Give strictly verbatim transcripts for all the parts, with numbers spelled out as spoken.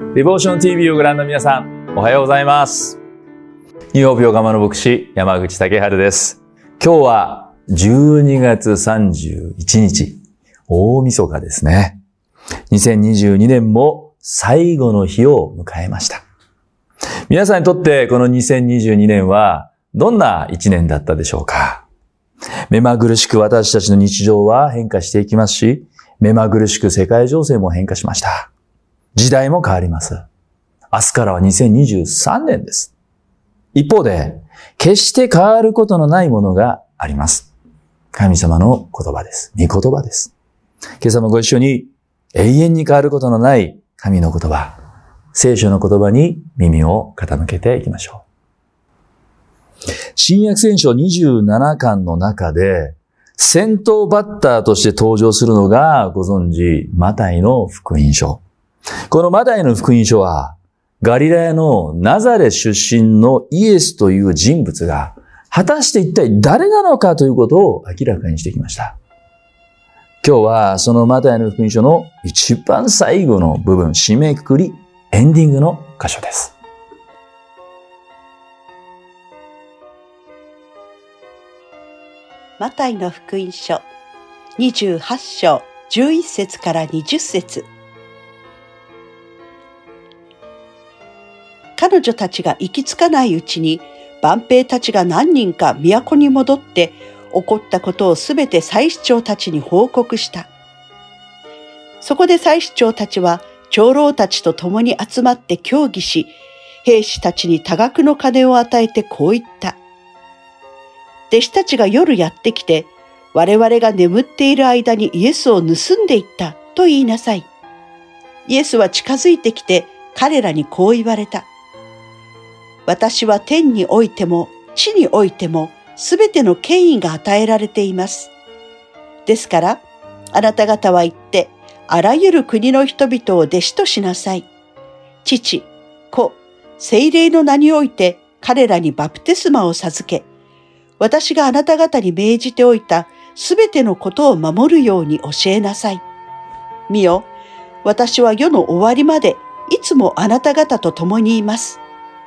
デボーション ティービー をご覧の皆さん、おはようございます。ニューホープ横浜の牧師、山口武春です。今日はじゅうにがつさんじゅういちにち、大晦日ですね。にせんにじゅうにねんも最後の日を迎えました。皆さんにとってこのにせんにじゅうにねんはどんな一年だったでしょうか。目まぐるしく私たちの日常は変化していきますし、目まぐるしく世界情勢も変化しました。時代も変わります。明日からはにせんにじゅうさんねんです。一方で、決して変わることのないものがあります。神様の言葉です。御言葉です。今朝もご一緒に永遠に変わることのない神の言葉、聖書の言葉に耳を傾けていきましょう。新約聖書にじゅうななかんの中で、先頭バッターとして登場するのがご存知、マタイの福音書。このマタイの福音書は、ガリラヤのナザレ出身のイエスという人物が、果たして一体誰なのかということを明らかにしてきました。今日はそのマタイの福音書の一番最後の部分、締めくくり、エンディングの箇所です。 マタイの福音書にじゅうはちしょうじゅういっせつからにじゅっせつ。彼女たちが行き着かないうちに、万兵たちが何人か都に戻って、起こったことをすべて祭司長たちに報告した。そこで祭司長たちは、長老たちと共に集まって協議し、兵士たちに多額の金を与えてこう言った。弟子たちが夜やってきて、我々が眠っている間にイエスを盗んでいったと言いなさい。イエスは近づいてきて、彼らにこう言われた。私は天においても地においてもすべての権威が与えられています。ですから、あなた方は言って、あらゆる国の人々を弟子としなさい。父、子、聖霊の名において彼らにバプテスマを授け、私があなた方に命じておいたすべてのことを守るように教えなさい。見よ、私は世の終わりまでいつもあなた方と共にいます。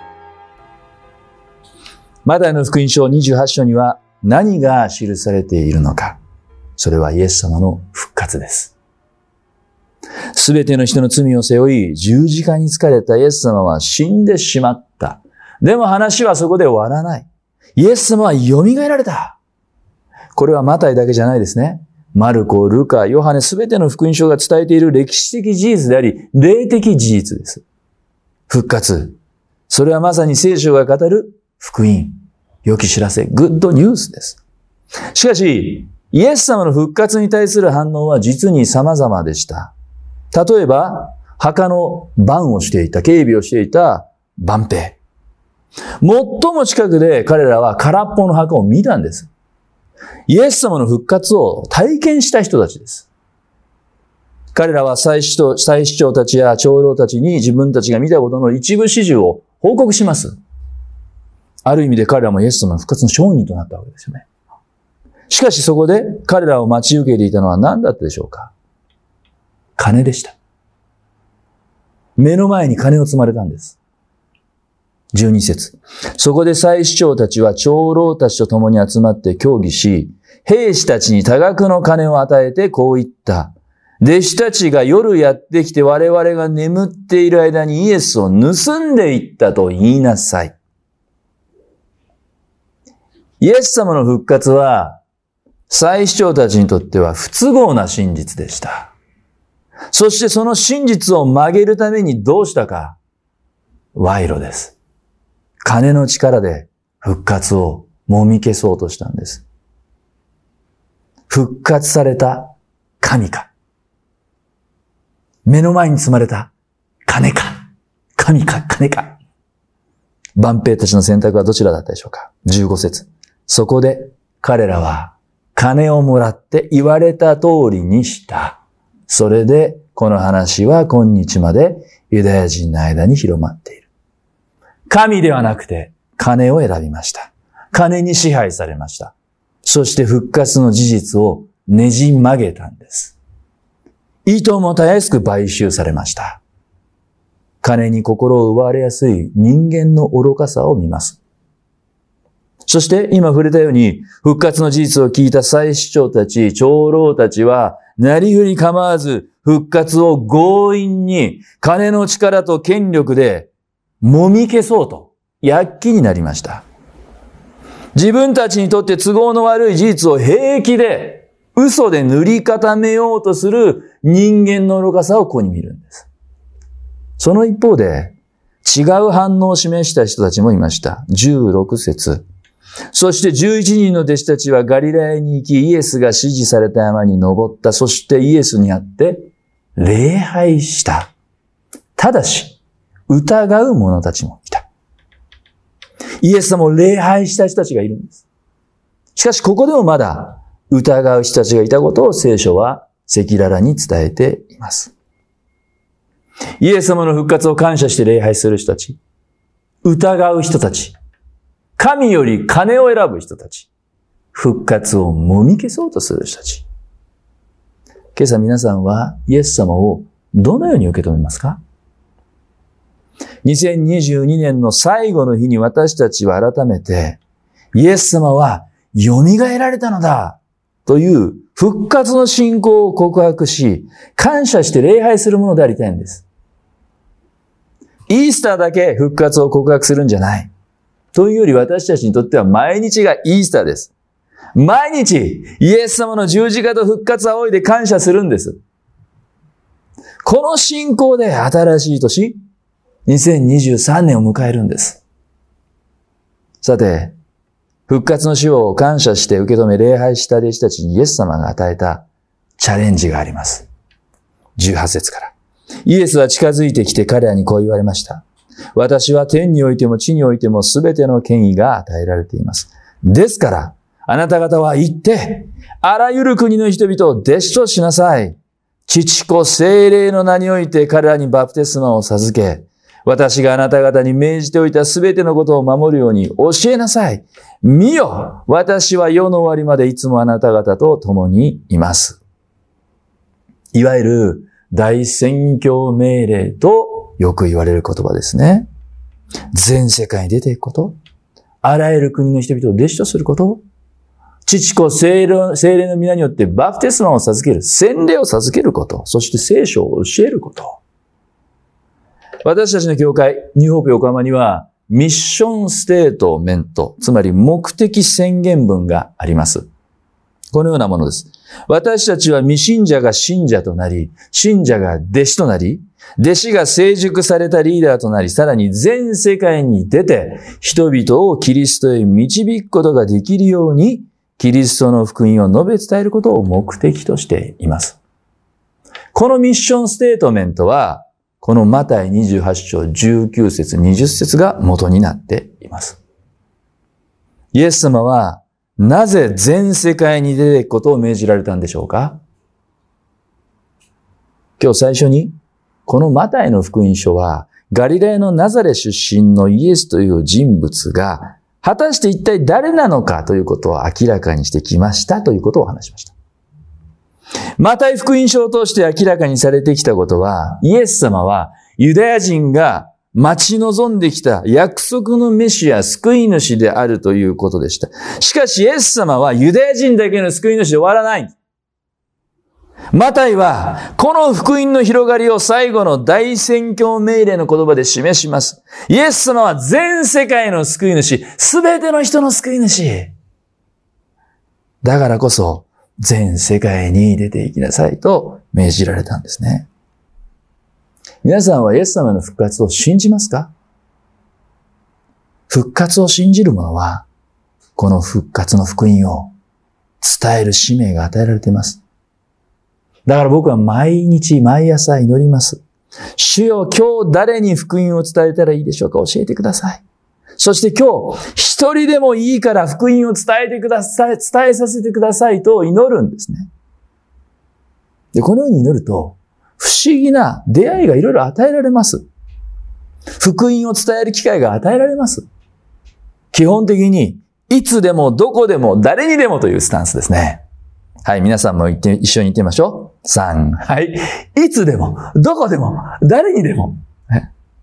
マタイの福音書にじゅうはちしょうには何が記されているのか。それはイエス様の復活です。すべての人の罪を背負い、十字架につかれたイエス様は死んでしまった。でも話はそこで終わらない。イエス様は蘇られた。これはマタイだけじゃないですね。マルコ、ルカ、ヨハネ、すべての福音書が伝えている歴史的事実であり、霊的事実です。復活。それはまさに聖書が語る福音、良き知らせ、グッドニュースです。しかし、イエス様の復活に対する反応は実に様々でした。例えば、墓の番をしていた、警備をしていた番兵。最も近くで彼らは空っぽの墓を見たんです。イエス様の復活を体験した人たちです。彼らは祭司と、祭司長たちや長老たちに自分たちが見たことの一部始終を報告します。ある意味で彼らもイエス様の復活の証人となったわけですよね。しかしそこで彼らを待ち受けていたのは何だったでしょうか。金でした。目の前に金を積まれたんです。じゅうにせつ。そこで祭司長たちは長老たちと共に集まって協議し、兵士たちに多額の金を与えてこう言った。弟子たちが夜やってきて我々が眠っている間にイエスを盗んでいったと言いなさい。イエス様の復活は、祭司長たちにとっては不都合な真実でした。そしてその真実を曲げるためにどうしたか。賄賂です。金の力で復活をもみ消そうとしたんです。復活された神か。目の前に積まれた金か。神か金か。万兵たちの選択はどちらだったでしょうか。じゅうごせつ。そこで彼らは金をもらって言われた通りにした。それでこの話は今日までユダヤ人の間に広まっている。神ではなくて金を選びました。金に支配されました。そして復活の事実をねじ曲げたんです。いともたやすく買収されました。 金に心を奪われやすい人間の愚かさを見ます。そして今触れたように、復活の事実を聞いた祭司長たち、長老たちは、なりふり構わず復活を強引に金の力と権力で揉み消そうと躍起になりました。自分たちにとって都合の悪い事実を平気で嘘で塗り固めようとする人間の愚かさをここに見るんです。その一方で違う反応を示した人たちもいました。じゅうろく節。そしてじゅういちにんの弟子たちはガリラヤに行き、イエスが指示された山に登った。そしてイエスに会って礼拝した。ただし、疑う者たちもいた。イエス様を礼拝した人たちがいるんです。しかしここでもまだ疑う人たちがいたことを聖書は赤裸々に伝えています。イエス様の復活を感謝して礼拝する人たち、疑う人たち、神より金を選ぶ人たち、復活をもみ消そうとする人たち。今朝皆さんはイエス様をどのように受け止めますか？にせんにじゅうにねんの最後の日に私たちは改めて、イエス様は蘇られたのだという復活の信仰を告白し、感謝して礼拝するものでありたいんです。イースターだけ復活を告白するんじゃない。というより私たちにとっては毎日がイースターです。毎日イエス様の十字架と復活を仰いで感謝するんです。この信仰で新しい年、にせんにじゅうさんねんを迎えるんです。さて、復活の死を感謝して受け止め礼拝した弟子たちにイエス様が与えたチャレンジがあります。じゅうはち節から。イエスは近づいてきて彼らにこう言われました。私は天においても地においてもすべての権威が与えられています。ですから、あなた方は行って、あらゆる国の人々を弟子としなさい。父子聖霊の名において彼らにバプテスマを授け、私があなた方に命じておいたすべてのことを守るように教えなさい。見よ、私は世の終わりまでいつもあなた方と共にいます。いわゆる大宣教命令とよく言われる言葉ですね。全世界に出ていくこと、あらゆる国の人々を弟子とすること、父子聖霊、聖霊の皆によってバプテスマを授ける、洗礼を授けること、そして聖書を教えること。私たちの教会、ニューホープ横浜には、ミッションステートメント、つまり目的宣言文があります。このようなものです。私たちは未信者が信者となり、信者が弟子となり、弟子が成熟されたリーダーとなり、さらに全世界に出て、人々をキリストへ導くことができるように、キリストの福音を述べ伝えることを目的としています。このミッションステートメントは、このマタイにじゅうはち章じゅうきゅう節にじゅう節が元になっています。イエス様はなぜ全世界に出ていくことを命じられたんでしょうか？今日最初に、このマタイの福音書はガリラヤのナザレ出身のイエスという人物が果たして一体誰なのかということを明らかにしてきましたということを話しました。マタイ福音書を通して明らかにされてきたことは、イエス様はユダヤ人が待ち望んできた約束のメシア、救い主であるということでした。しかしイエス様はユダヤ人だけの救い主で終わらない。マタイはこの福音の広がりを最後の大宣教命令の言葉で示します。イエス様は全世界の救い主、すべての人の救い主。だからこそ、全世界に出て行きなさいと命じられたんですね。皆さんはイエス様の復活を信じますか？復活を信じる者は、この復活の福音を伝える使命が与えられています。だから僕は毎日毎朝祈ります。主よ、今日誰に福音を伝えたらいいでしょうか？教えてください。そして今日、一人でもいいから福音を伝えてください、伝えさせてくださいと祈るんですね。で、このように祈ると、不思議な出会いがいろいろ与えられます。福音を伝える機会が与えられます。基本的に、いつでもどこでも誰にでもというスタンスですね。はい、皆さんも言って、一緒に言ってみましょう。さん、はい。いつでも、どこでも、誰にでも。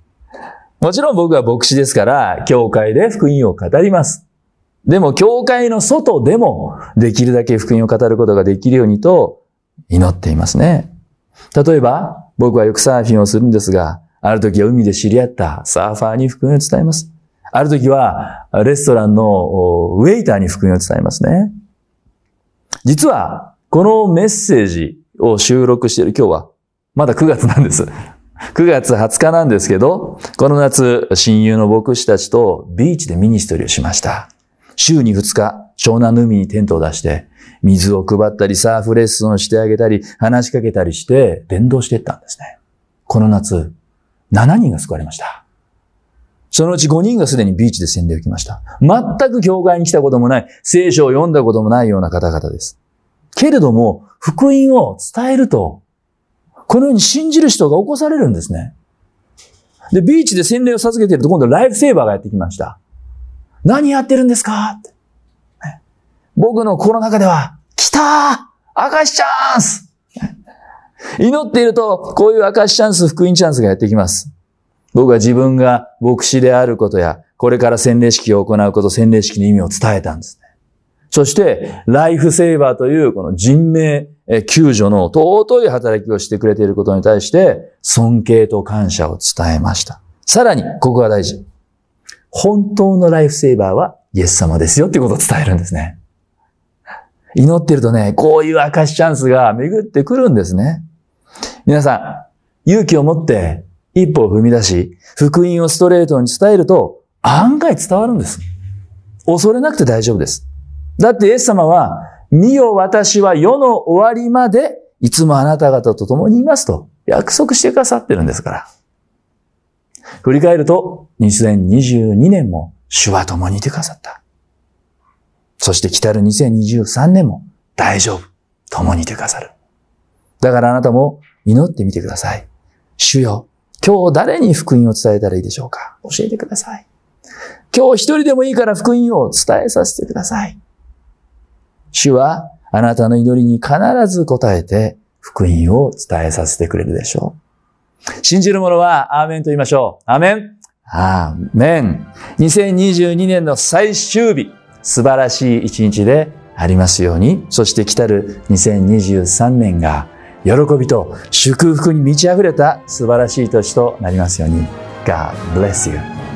もちろん僕は牧師ですから、教会で福音を語ります。でも、教会の外でも、できるだけ福音を語ることができるようにと、祈っていますね。例えば、僕はよくサーフィンをするんですが、ある時は海で知り合ったサーファーに福音を伝えます。ある時は、レストランのウェイターに福音を伝えますね。実は、このメッセージを収録している今日は、まだくがつなんです。くがつはつかなんですけど、この夏、親友の牧師たちとビーチでミニストリーをしました。週にふつか、湘南の海にテントを出して、水を配ったり、サーフレッスンをしてあげたり、話しかけたりして、伝道していったんですね。この夏、しちにんが救われました。そのうちごにんがすでにビーチで洗礼を受けました。全く教会に来たこともない、聖書を読んだこともないような方々です。けれども、福音を伝えると、このように信じる人が起こされるんですね。で、ビーチで洗礼を授けていると今度ライフセーバーがやってきました。何やってるんですかって、ね、僕の心の中では、来たー証しチャンス祈っていると、こういう証しチャンス、福音チャンスがやってきます。僕は自分が牧師であることや、これから洗礼式を行うこと、洗礼式の意味を伝えたんですね。そして、ライフセーバーというこの人命救助の尊い働きをしてくれていることに対して、尊敬と感謝を伝えました。さらに、ここが大事。本当のライフセーバーはイエス様ですよっていうことを伝えるんですね。祈ってるとね、こういう証しチャンスが巡ってくるんですね。皆さん、勇気を持って一歩を踏み出し、福音をストレートに伝えると案外伝わるんです。恐れなくて大丈夫です。だってイエス様は、見よ私は世の終わりまでいつもあなた方と共にいますと約束してくださってるんですから。振り返ると、にせんにじゅうにねんも主は共にいてくださった。そして来たるにせんにじゅうさんねんも大丈夫。共にいてくださる。だからあなたも祈ってみてください。主よ、今日誰に福音を伝えたらいいでしょうか？教えてください。今日一人でもいいから福音を伝えさせてください。主はあなたの祈りに必ず応えて福音を伝えさせてくれるでしょう。信じる者はアーメンと言いましょう。アーメン。アーメン。にせんにじゅうにねんの最終日、素晴らしい一日でありますように、そして来たるにせんにじゅうさんねんが喜びと祝福に満ち溢れた素晴らしい年となりますように。God bless you.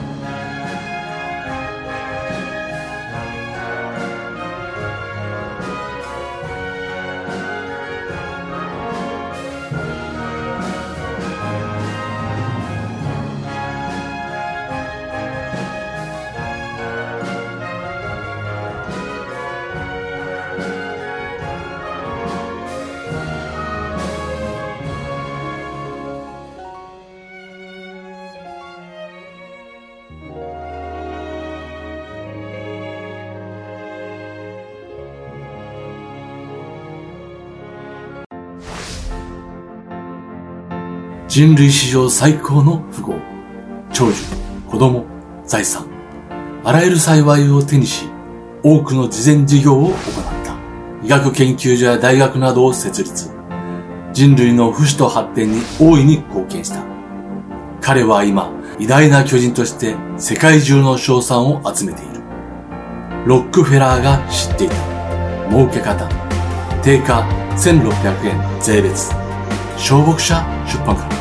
人類史上最高の富豪、長寿、子供、財産、あらゆる幸いを手にし、多くの慈善事業を行った。医学研究所や大学などを設立。人類の不死と発展に大いに貢献した。彼は今、偉大な巨人として世界中の称賛を集めている。ロックフェラーが知っていた。儲け方。定価せんろっぴゃくえん税別。小牧者出版から。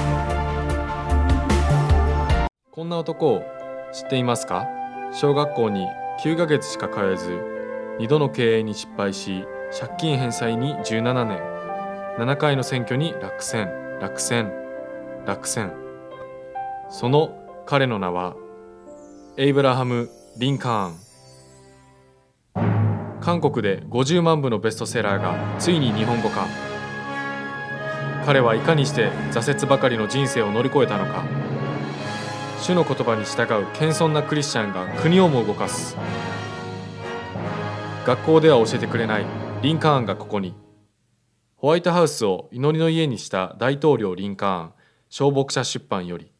こんな男を知っていますか？小学校にきゅうかげつしか通えず、にどの経営に失敗し、借金返済にじゅうななねん、ななかいの選挙に落選、落選、落選。その彼の名は、エイブラハム・リンカーン。韓国でごじゅうまんぶのベストセラーがついに日本語化。彼はいかにして挫折ばかりの人生を乗り越えたのか。主の言葉に従う謙遜なクリスチャンが国をも動かす。学校では教えてくれないリンカーンがここに。ホワイトハウスを祈りの家にした大統領リンカーン、小牧者出版より。